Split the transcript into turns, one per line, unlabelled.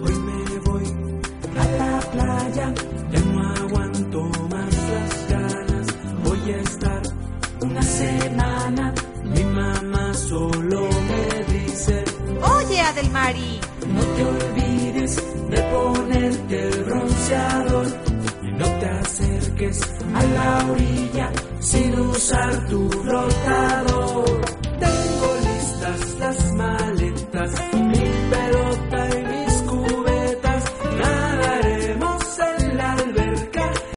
Hoy me voy a la playa, ya no aguanto más las ganas. Voy a estar una semana, mi mamá solo me dice:
Oye, Adelmari,
no te olvides de ponerte el bronceador y no te acerques a la orilla sin usar tu flotador.